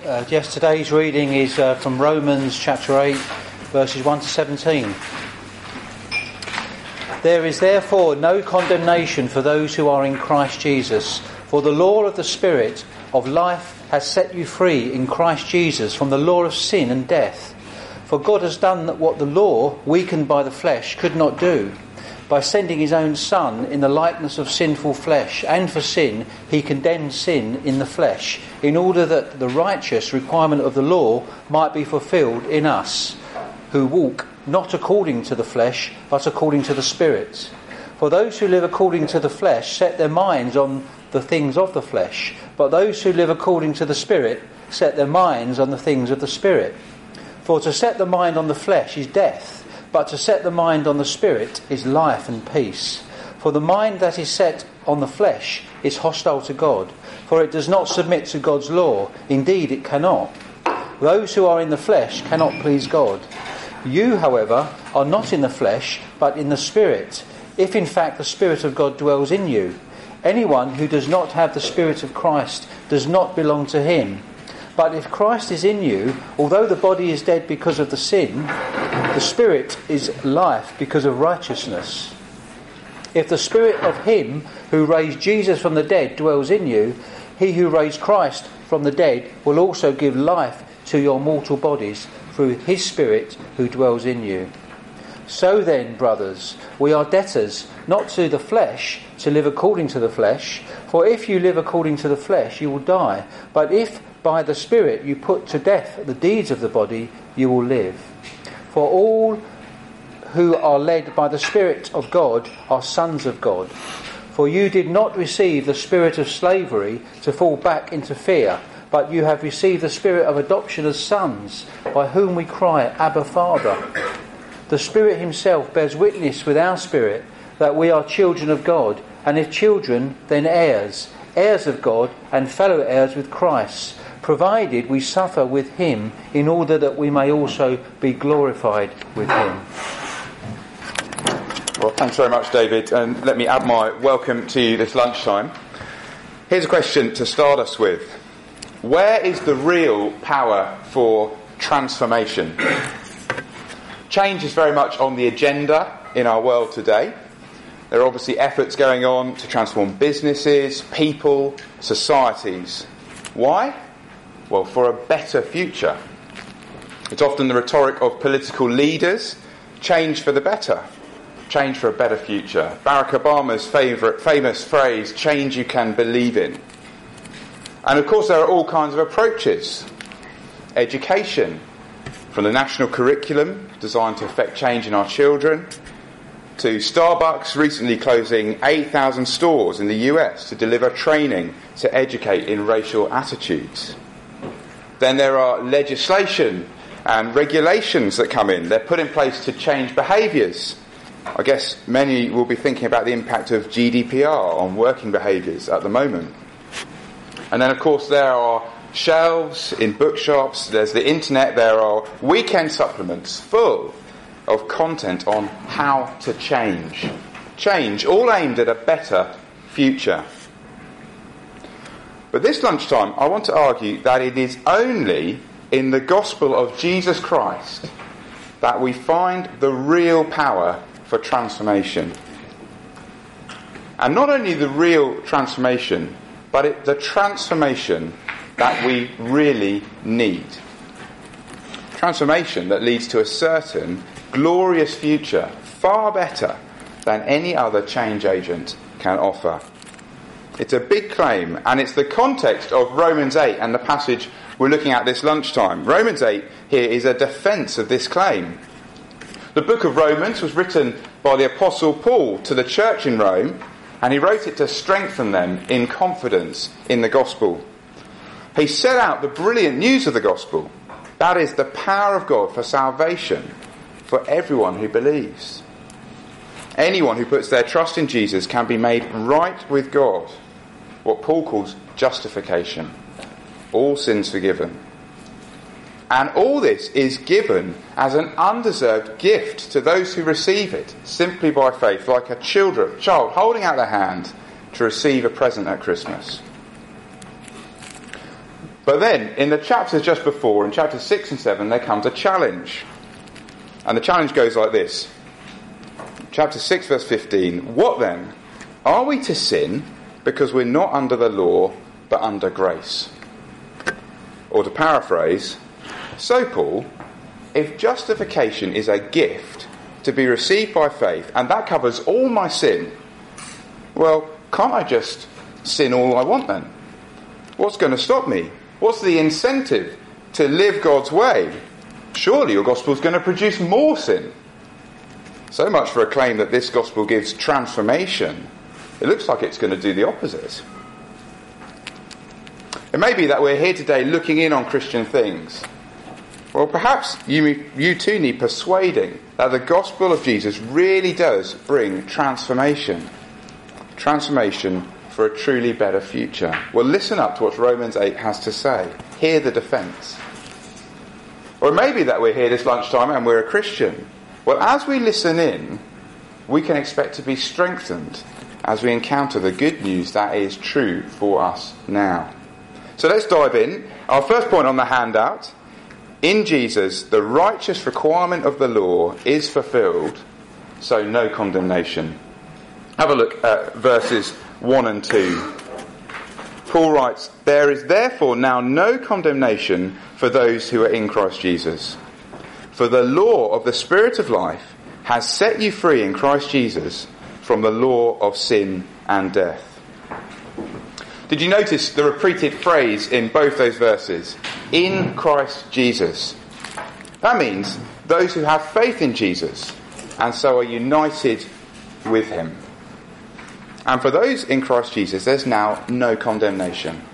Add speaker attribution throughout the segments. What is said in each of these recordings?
Speaker 1: Today's reading is from Romans chapter 8, verses 1 to 17. There is therefore no condemnation for those who are in Christ Jesus, for the law of the Spirit of life has set you free in Christ Jesus from the law of sin and death. For God has done what the law, weakened by the flesh, could not do. By sending his own Son in the likeness of sinful flesh, and for sin, he condemned sin in the flesh, in order that the righteous requirement of the law might be fulfilled in us, who walk not according to the flesh, but according to the Spirit. For those who live according to the flesh set their minds on the things of the flesh, but those who live according to the Spirit set their minds on the things of the Spirit. For to set the mind on the flesh is death, but to set the mind on the Spirit is life and peace. For the mind that is set on the flesh is hostile to God, for it does not submit to God's law. Indeed, it cannot. Those who are in the flesh cannot please God. You, however, are not in the flesh, but in the Spirit, if in fact the Spirit of God dwells in you. Anyone who does not have the Spirit of Christ does not belong to him. But if Christ is in you, although the body is dead because of the sin, the Spirit is life because of righteousness. If the Spirit of him who raised Jesus from the dead dwells in you, he who raised Christ from the dead will also give life to your mortal bodies through his Spirit who dwells in you. So then, brothers, we are debtors, not to the flesh, to live according to the flesh. For if you live according to the flesh, you will die. But if by the Spirit you put to death the deeds of the body, you will live. For all who are led by the Spirit of God are sons of God. For you did not receive the spirit of slavery to fall back into fear, but you have received the Spirit of adoption as sons, by whom we cry, Abba, Father. The Spirit himself bears witness with our spirit that we are children of God, and if children, then heirs, heirs of God and fellow heirs with Christ, provided we suffer with him in order that we may also be glorified with him.
Speaker 2: Well, thanks very much, David, and let me add my welcome to you this lunchtime. Here's a question to start us with. Where is the real power for transformation? Change is very much on the agenda in our world today. There are obviously efforts going on to transform businesses, people, societies. Why? Well, for a better future. It's often the rhetoric of political leaders, change for the better, change for a better future. Barack Obama's famous phrase, change you can believe in. And of course there are all kinds of approaches. Education, from the national curriculum designed to affect change in our children, to Starbucks recently closing 8,000 stores in the US to deliver training to educate in racial attitudes. Then there are legislation and regulations that come in. They're put in place to change behaviours. I guess many will be thinking about the impact of GDPR on working behaviours at the moment. And then, of course, there are shelves in bookshops, there's the internet, there are weekend supplements full of content on how to change. Change, all aimed at a better future. But this lunchtime, I want to argue that it is only in the gospel of Jesus Christ that we find the real power for transformation. And not only the real transformation, but the transformation that we really need. Transformation that leads to a certain glorious future, far better than any other change agent can offer. It's a big claim, and it's the context of Romans 8 and the passage we're looking at this lunchtime. Romans 8 here is a defence of this claim. The book of Romans was written by the Apostle Paul to the church in Rome, and he wrote it to strengthen them in confidence in the gospel. He set out the brilliant news of the gospel. That is the power of God for salvation for everyone who believes. Anyone who puts their trust in Jesus can be made right with God. What Paul calls justification. All sins forgiven. And all this is given as an undeserved gift to those who receive it, simply by faith, like a child holding out their hand to receive a present at Christmas. But then, in the chapters just before, in chapters 6 and 7, there comes a challenge. And the challenge goes like this. Chapter 6, verse 15. What then? Are we to sin because we're not under the law, but under grace? Or to paraphrase, so Paul, if justification is a gift to be received by faith, and that covers all my sin, well, can't I just sin all I want then? What's going to stop me? What's the incentive to live God's way? Surely your gospel is going to produce more sin. So much for a claim that this gospel gives transformation. It looks like it's going to do the opposite. It may be that we're here today looking in on Christian things. Well, perhaps you too need persuading that the gospel of Jesus really does bring transformation. Transformation for a truly better future. Well, listen up to what Romans 8 has to say. Hear the defence. Or it may be that we're here this lunchtime and we're a Christian. Well, as we listen in, we can expect to be strengthened as we encounter the good news that is true for us now. So let's dive in. Our first point on the handout. In Jesus, the righteous requirement of the law is fulfilled, so no condemnation. Have a look at verses 1 and 2. Paul writes, there is therefore now no condemnation for those who are in Christ Jesus. For the law of the Spirit of life has set you free in Christ Jesus from the law of sin and death. Did you notice the repeated phrase in both those verses? In Christ Jesus. That means those who have faith in Jesus and so are united with him. And for those in Christ Jesus, there's now no condemnation.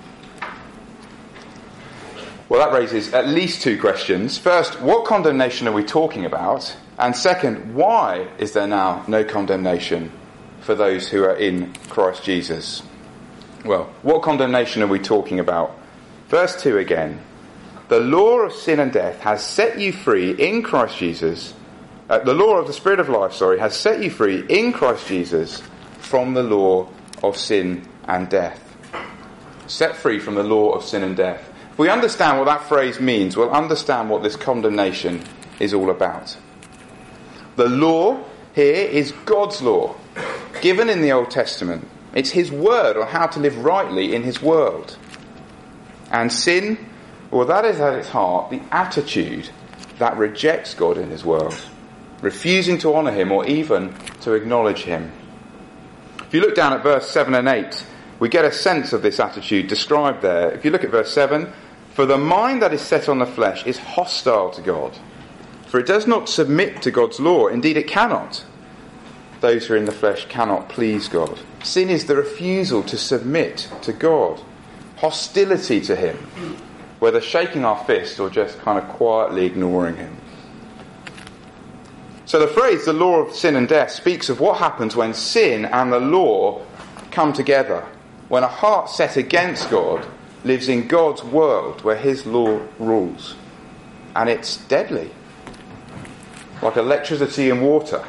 Speaker 2: Well, that raises at least two questions. First, what condemnation are we talking about? And second, why is there now no condemnation for those who are in Christ Jesus? Well, what condemnation are we talking about? Verse 2 again. The law of sin and death has set you free in Christ Jesus. The law of the Spirit of life, has set you free in Christ Jesus from the law of sin and death. Set free from the law of sin and death. If we understand what that phrase means, we'll understand what this condemnation is all about. The law here is God's law, given in the Old Testament. It's his word on how to live rightly in his world. And sin, well, that is at its heart the attitude that rejects God in his world, refusing to honour him or even to acknowledge him. If you look down at verse 7 and 8, we get a sense of this attitude described there. If you look at verse 7, for the mind that is set on the flesh is hostile to God, for it does not submit to God's law. Indeed, it cannot. Those who are in the flesh cannot please God. Sin is the refusal to submit to God, hostility to him, whether shaking our fist or just kind of quietly ignoring him. So the phrase, the law of sin and death, speaks of what happens when sin and the law come together, when a heart set against God lives in God's world where his law rules. And it's deadly, like electricity and water.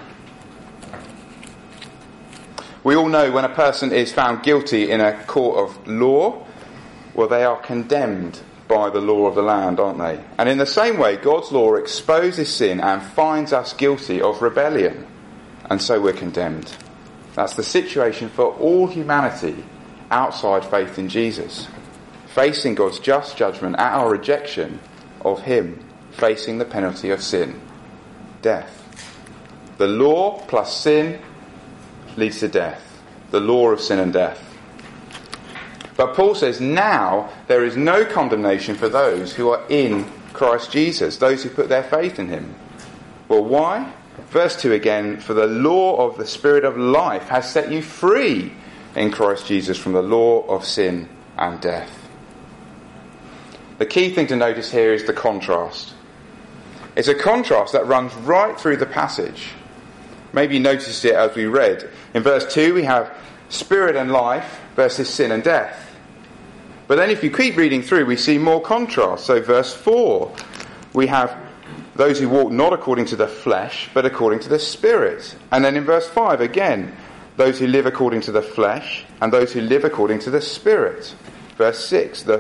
Speaker 2: We all know when a person is found guilty in a court of law, well, they are condemned by the law of the land, aren't they? And in the same way, God's law exposes sin and finds us guilty of rebellion, and so we're condemned. That's the situation for all humanity outside faith in Jesus, facing God's just judgment at our rejection of him, facing the penalty of sin, death. The law plus sin leads to death. The law of sin and death. But Paul says now there is no condemnation for those who are in Christ Jesus, those who put their faith in him. Well, why? Verse 2 again, for the law of the Spirit of life has set you free in Christ Jesus from the law of sin and death. The key thing to notice here is the contrast. It's a contrast that runs right through the passage. Maybe you noticed it as we read. In verse 2 we have Spirit and life versus sin and death. But then if you keep reading through, we see more contrast. So verse 4, we have those who walk not according to the flesh, but according to the Spirit. And then in verse 5, again, those who live according to the flesh, and those who live according to the Spirit. Verse 6, the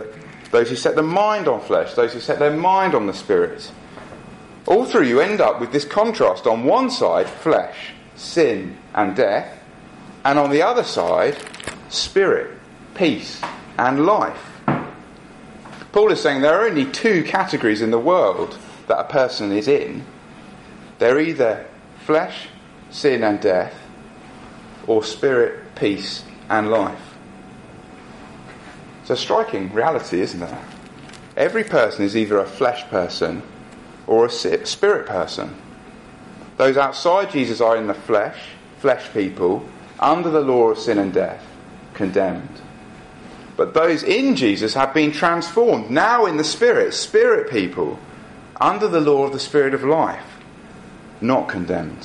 Speaker 2: those who set their mind on flesh, those who set their mind on the Spirit. All through you end up with this contrast. On one side, flesh, sin and death, and on the other side, Spirit, peace and life. Paul is saying there are only two categories in the world that a person is in. They're either flesh, sin and death, or spirit, peace and life. It's a striking reality, isn't it? Every person is either a flesh person or a spirit person. Those outside Jesus are in the flesh people, under the law of sin and death, condemned. But those in Jesus have been transformed, now in the spirit people, under the law of the Spirit of life, not condemned.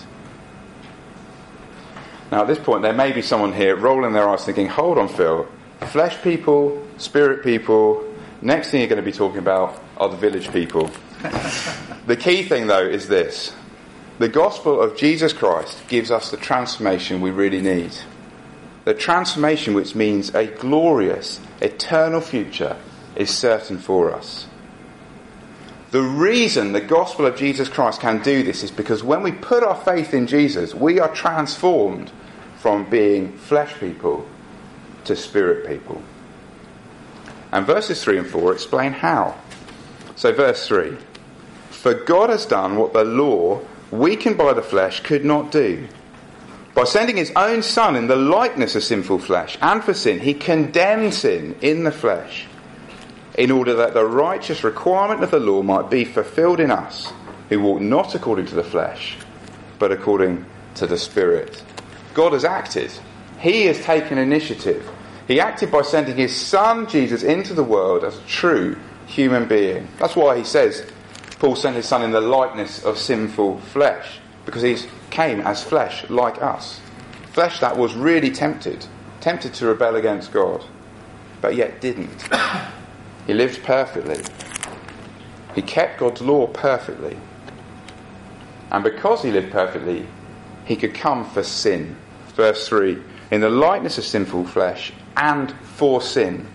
Speaker 2: Now at this point there may be someone here rolling their eyes thinking, hold on Phil, flesh people, spirit people, next thing you're going to be talking about are the village people. The key thing though is this: the gospel of Jesus Christ gives us the transformation we really need. The transformation which means a glorious, eternal future is certain for us. The reason the gospel of Jesus Christ can do this is because when we put our faith in Jesus, we are transformed from being flesh people to spirit people. And verses 3 and 4 explain how. So verse 3, for God has done what the law, weakened by the flesh, could not do. By sending his own Son in the likeness of sinful flesh, and for sin, he condemned sin in the flesh, in order that the righteous requirement of the law might be fulfilled in us, who walk not according to the flesh, but according to the Spirit. God has acted. He has taken initiative. He acted by sending his Son, Jesus, into the world as a true human being. That's why he says, Paul sent his Son in the likeness of sinful flesh, because he came as flesh like us. Flesh that was really tempted to rebel against God, but yet didn't. He lived perfectly. He kept God's law perfectly. And because he lived perfectly, he could come for sin. Verse 3, in the likeness of sinful flesh and for sin.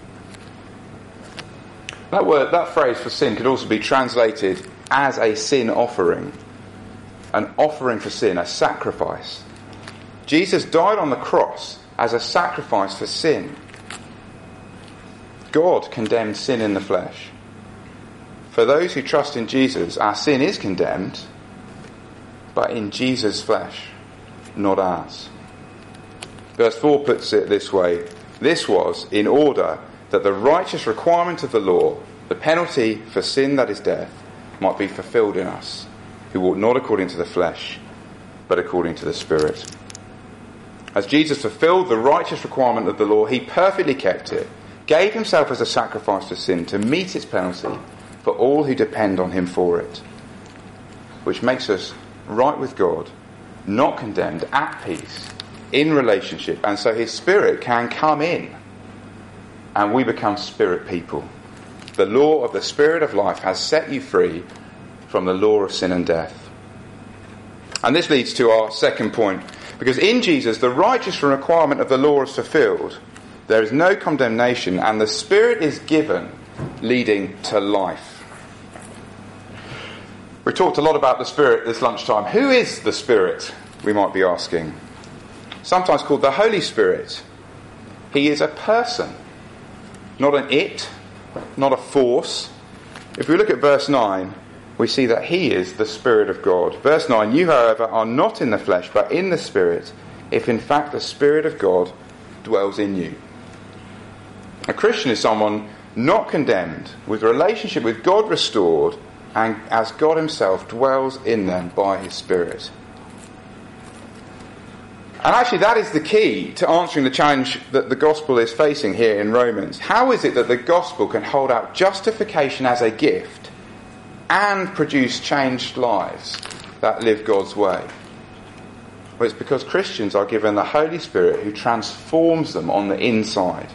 Speaker 2: That phrase for sin could also be translated as a sin offering. An offering for sin, a sacrifice. Jesus died on the cross as a sacrifice for sin. God condemned sin in the flesh. For those who trust in Jesus, our sin is condemned, but in Jesus' flesh, not ours. Verse 4 puts it this way: this was in order that the righteous requirement of the law, the penalty for sin that is death, might be fulfilled in us, who walk not according to the flesh, but according to the Spirit. As Jesus fulfilled the righteous requirement of the law, he perfectly kept it, gave himself as a sacrifice for sin to meet its penalty for all who depend on him for it, which makes us right with God, not condemned, at peace, in relationship, and so his Spirit can come in and we become spirit people. The law of the Spirit of life has set you free from the law of sin and death. And this leads to our second point, because in Jesus the righteous requirement of the law is fulfilled. There is no condemnation, and the Spirit is given, leading to life. We talked a lot about the Spirit this lunchtime. Who is the Spirit, we might be asking? Sometimes called the Holy Spirit. He is a person, not an it, not a force. If we look at verse 9, we see that he is the Spirit of God. Verse 9, you, however, are not in the flesh, but in the Spirit, if in fact the Spirit of God dwells in you. A Christian is someone not condemned, with relationship with God restored, and as God himself dwells in them by his Spirit. And actually that is the key to answering the challenge that the gospel is facing here in Romans. How is it that the gospel can hold out justification as a gift and produce changed lives that live God's way? Well, it's because Christians are given the Holy Spirit who transforms them on the inside.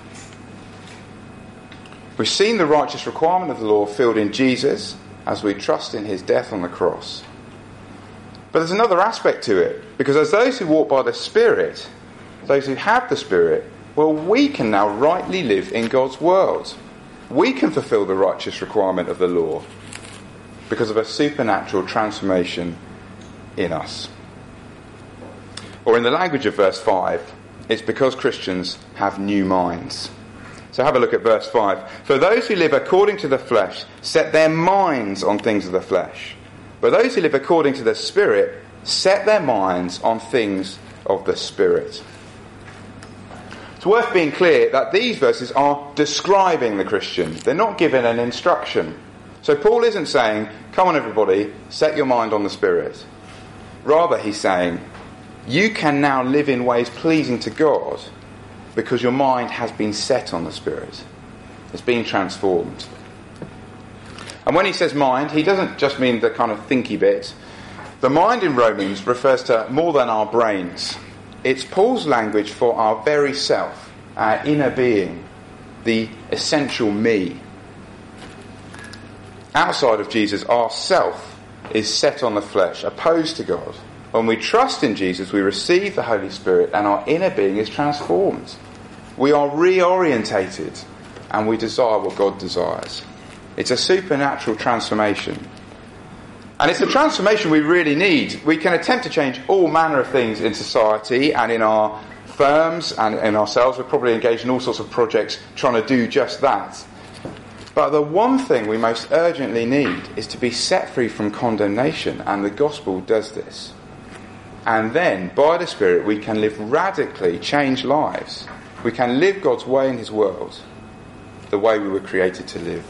Speaker 2: We've seen the righteous requirement of the law filled in Jesus as we trust in his death on the cross. But there's another aspect to it, because as those who walk by the Spirit, those who have the Spirit, well, we can now rightly live in God's world. we can fulfill the righteous requirement of the law because of a supernatural transformation in us. Or in the language of verse 5, it's because Christians have new minds. So have a look at verse 5. For those who live according to the flesh set their minds on things of the flesh. But those who live according to the Spirit set their minds on things of the Spirit. It's worth being clear that these verses are describing the Christian. They're not given an instruction. So Paul isn't saying, come on everybody, set your mind on the Spirit. Rather, he's saying, you can now live in ways pleasing to God because your mind has been set on the Spirit. It's been transformed. And when he says mind, he doesn't just mean the kind of thinky bit. The mind in Romans refers to more than our brains. It's Paul's language for our very self, our inner being, the essential me. Outside of Jesus, our self is set on the flesh, opposed to God. When we trust in Jesus, we receive the Holy Spirit and our inner being is transformed. We are reorientated and we desire what God desires. It's a supernatural transformation. And it's the transformation we really need. We can attempt to change all manner of things in society and in our firms and in ourselves. We're probably engaged in all sorts of projects trying to do just that. But the one thing we most urgently need is to be set free from condemnation, and the gospel does this. And then, by the Spirit, we can live radically changed lives. We can live God's way in his world, the way we were created to live.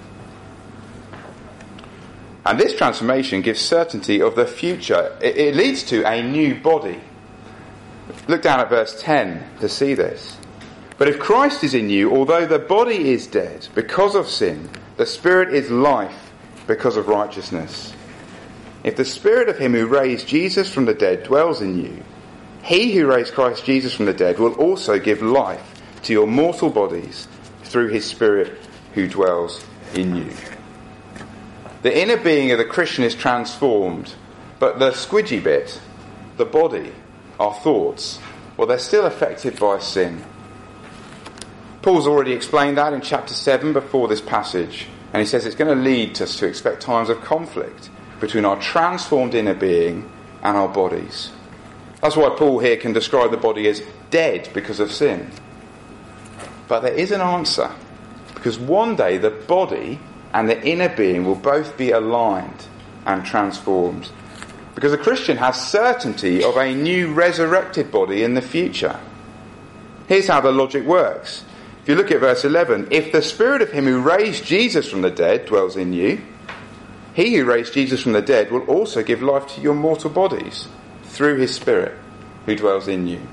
Speaker 2: And this transformation gives certainty of the future. It leads to a new body. Look down at verse 10 to see this. But if Christ is in you, although the body is dead because of sin, the Spirit is life because of righteousness. If the Spirit of him who raised Jesus from the dead dwells in you, he who raised Christ Jesus from the dead will also give life to your mortal bodies through his Spirit who dwells in you. The inner being of the Christian is transformed, but the squidgy bit, the body, our thoughts, well, they're still affected by sin. Paul's already explained that in chapter 7 before this passage, and he says it's going to lead us to expect times of conflict between our transformed inner being and our bodies. That's why Paul here can describe the body as dead because of sin. But there is an answer, because one day the body and the inner being will both be aligned and transformed. Because a Christian has certainty of a new resurrected body in the future. Here's how the logic works. If you look at verse 11, if the Spirit of him who raised Jesus from the dead dwells in you, he who raised Jesus from the dead will also give life to your mortal bodies through his Spirit who dwells in you.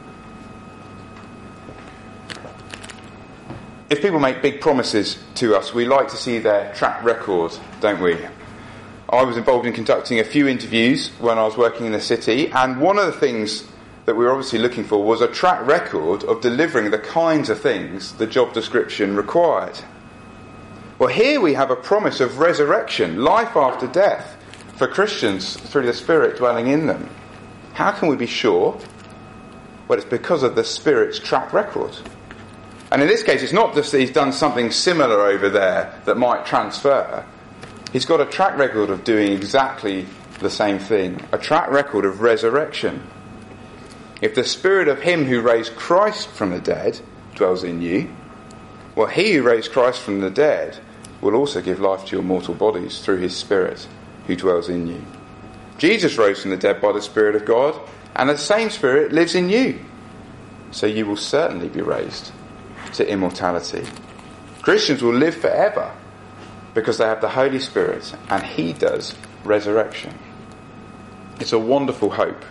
Speaker 2: If people make big promises to us, we like to see their track record, don't we? I was involved in conducting a few interviews when I was working in the city, and one of the things that we were obviously looking for was a track record of delivering the kinds of things the job description required. Well, here we have a promise of resurrection, life after death, for Christians through the Spirit dwelling in them. How can we be sure? Well, it's because of the Spirit's track record. And in this case, it's not just that he's done something similar over there that might transfer. He's got a track record of doing exactly the same thing, a track record of resurrection. If the Spirit of him who raised Christ from the dead dwells in you, well, he who raised Christ from the dead will also give life to your mortal bodies through his Spirit who dwells in you. Jesus rose from the dead by the Spirit of God, and the same Spirit lives in you. So you will certainly be raised to immortality. Christians will live forever because they have the Holy Spirit, and he does resurrection. It's a wonderful hope.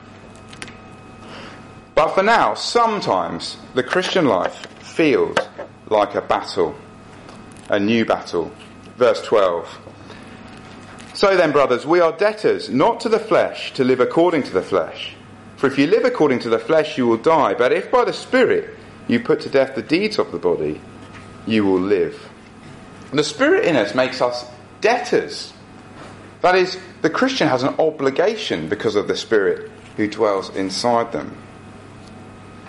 Speaker 2: But for now, sometimes the Christian life feels like a battle, a new battle. Verse 12. So then, brothers, we are debtors, not to the flesh, to live according to the flesh. For if you live according to the flesh, you will die. But if by the Spirit you put to death the deeds of the body, you will live. And the Spirit in us makes us debtors. That is, the Christian has an obligation because of the Spirit who dwells inside them.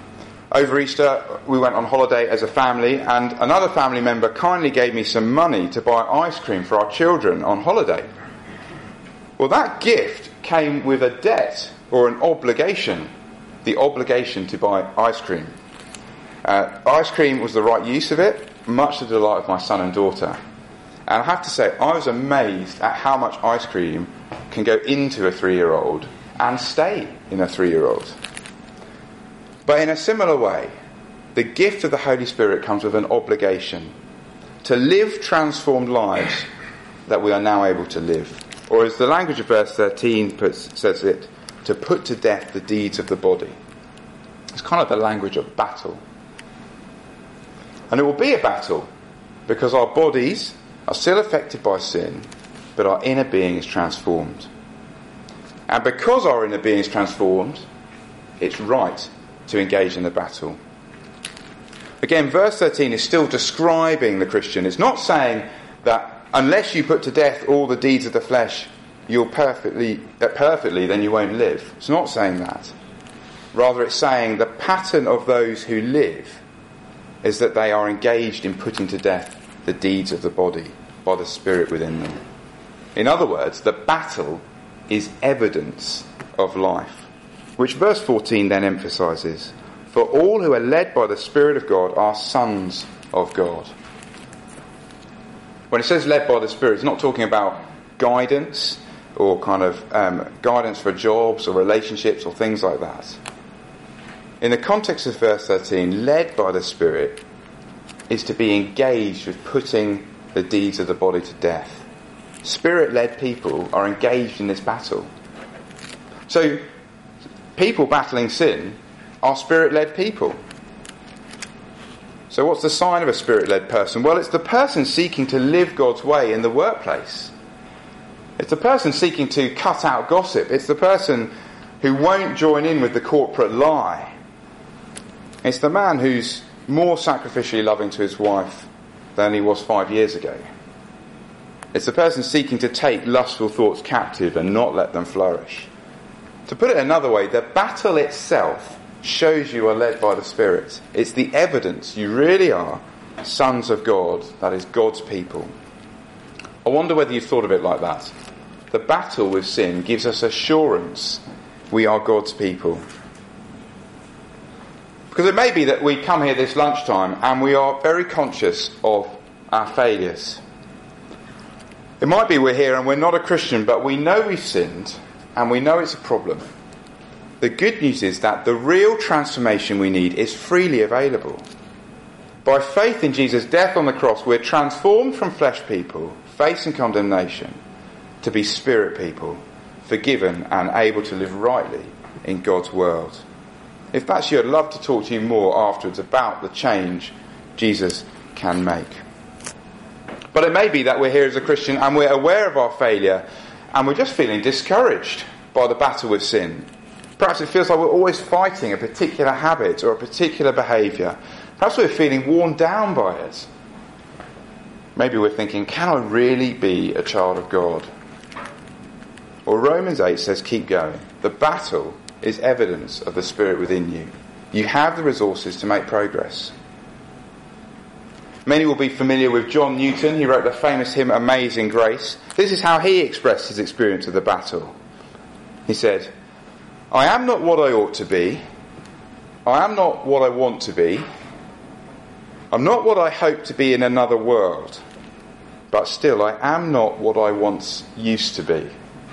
Speaker 2: Over Easter, we went on holiday as a family, and another family member kindly gave me some money to buy ice cream for our children on holiday. Well, that gift came with a debt or an obligation, the obligation to buy ice cream. Ice cream was the right use of it, much to the delight of my son and daughter. And I have to say, I was amazed at how much ice cream can go into a 3-year-old and stay in a 3-year-old. But in a similar way, the gift of the Holy Spirit comes with an obligation to live transformed lives that we are now able to live. Or as the language of verse 13 says it, to put to death the deeds of the body. It's kind of the language of battle. And it will be a battle because our bodies are still affected by sin, but our inner being is transformed. And because our inner being is transformed, it's right to engage in the battle. Again, verse 13 is still describing the Christian. It's not saying that unless you put to death all the deeds of the flesh, you'll perfectly, then you won't live. It's not saying that. Rather, it's saying the pattern of those who live is that they are engaged in putting to death the deeds of the body by the Spirit within them. In other words, the battle is evidence of life, which verse 14 then emphasises. For all who are led by the Spirit of God are sons of God. When it says led by the Spirit, it's not talking about guidance or kind of guidance for jobs or relationships or things like that. In the context of verse 13, led by the Spirit is to be engaged with putting the deeds of the body to death. Spirit-led people are engaged in this battle. So, people battling sin are Spirit-led people. So what's the sign of a Spirit-led person? Well, it's the person seeking to live God's way in the workplace. It's the person seeking to cut out gossip. It's the person who won't join in with the corporate lie. It's the man who's more sacrificially loving to his wife than he was 5 years ago. It's the person seeking to take lustful thoughts captive and not let them flourish. To put it another way, the battle itself shows you are led by the Spirit. It's the evidence you really are sons of God, that is God's people. I wonder whether you've thought of it like that. The battle with sin gives us assurance we are God's people. Because it may be that we come here this lunchtime and we are very conscious of our failures. It might be we're here and we're not a Christian, but we know we've sinned and we know it's a problem. The good news is that the real transformation we need is freely available. By faith in Jesus' death on the cross, we're transformed from flesh people, facing condemnation, to be spirit people, forgiven and able to live rightly in God's world. If that's you, I'd love to talk to you more afterwards about the change Jesus can make. But it may be that we're here as a Christian and we're aware of our failure and we're just feeling discouraged by the battle with sin. Perhaps it feels like we're always fighting a particular habit or a particular behaviour. Perhaps we're feeling worn down by it. Maybe we're thinking, can I really be a child of God? Well, Romans 8 says keep going. The battle is evidence of the Spirit within you. You have the resources to make progress. Many will be familiar with John Newton. He wrote the famous hymn Amazing Grace. This is how he expressed his experience of the battle. He said, I am not what I ought to be. I am not what I want to be. I'm not what I hope to be in another world. But still, I am not what I once used to be.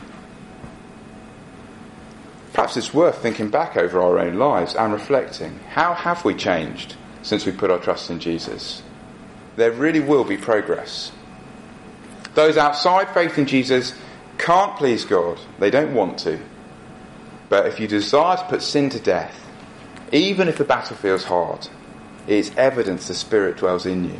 Speaker 2: Perhaps it's worth thinking back over our own lives and reflecting. How have we changed since we put our trust in Jesus? There really will be progress. Those outside faith in Jesus can't please God. They don't want to. But if you desire to put sin to death, even if the battle feels hard, it is evidence the Spirit dwells in you.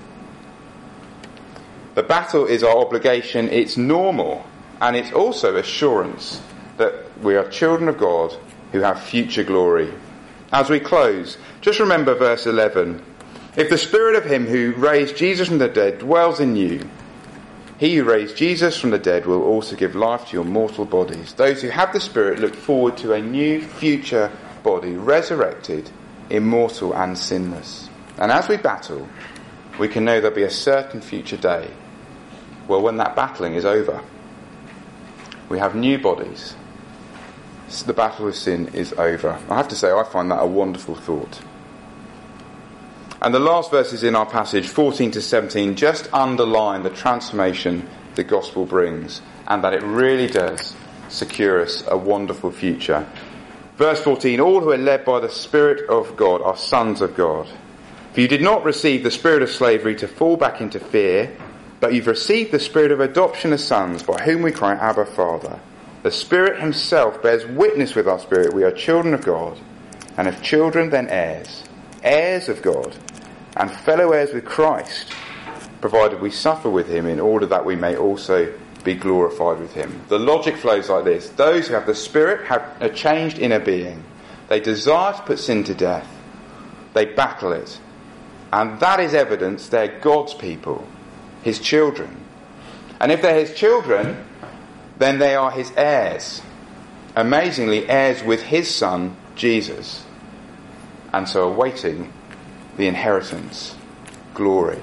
Speaker 2: The battle is our obligation, it's normal, and it's also assurance that we are children of God who have future glory. As we close, just remember verse 11. If the Spirit of him who raised Jesus from the dead dwells in you, he who raised Jesus from the dead will also give life to your mortal bodies. Those who have the Spirit look forward to a new future body, resurrected immortal and sinless. And as we battle, we can know there'll be a certain future day, well, when that battling is over. We have new bodies. So the battle with sin is over. I have to say, I find that a wonderful thought. And the last verses in our passage, 14 to 17, just underline the transformation the gospel brings, and that it really does secure us a wonderful future. Verse 14, all who are led by the Spirit of God are sons of God. For you did not receive the spirit of slavery to fall back into fear, but you've received the spirit of adoption as sons, by whom we cry, Abba, Father. The Spirit himself bears witness with our spirit, we are children of God, and if children, then heirs, heirs of God, and fellow heirs with Christ, provided we suffer with him in order that we may also be glorified with him. The logic flows like this. Those who have the Spirit have a changed inner being. They desire to put sin to death. They battle it. And that is evidence they're God's people, his children. And if they're his children, then they are his heirs. Amazingly, heirs with his son, Jesus. And so awaiting the inheritance, glory.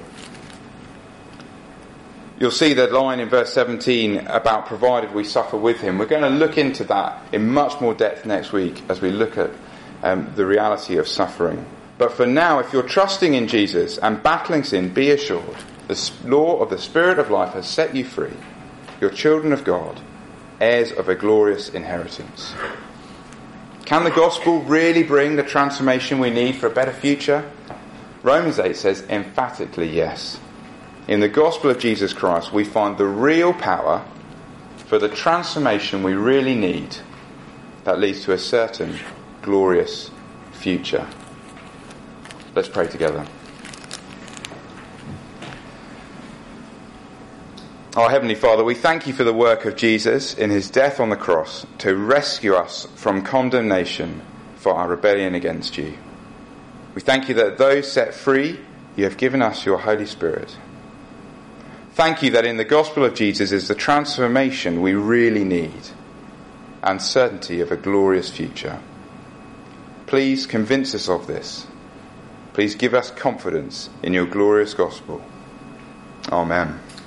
Speaker 2: You'll see the line in verse 17 about provided we suffer with him. We're going to look into that in much more depth next week as we look at the reality of suffering. But for now, if you're trusting in Jesus and battling sin, be assured the law of the Spirit of life has set you free. You're children of God, heirs of a glorious inheritance. Can the gospel really bring the transformation we need for a better future? Romans 8 says emphatically yes. In the gospel of Jesus Christ, we find the real power for the transformation we really need that leads to a certain glorious future. Let's pray together. Our Heavenly Father, we thank you for the work of Jesus in his death on the cross to rescue us from condemnation for our rebellion against you. We thank you that those set free, you have given us your Holy Spirit. Thank you that in the gospel of Jesus is the transformation we really need and certainty of a glorious future. Please convince us of this. Please give us confidence in your glorious gospel. Amen.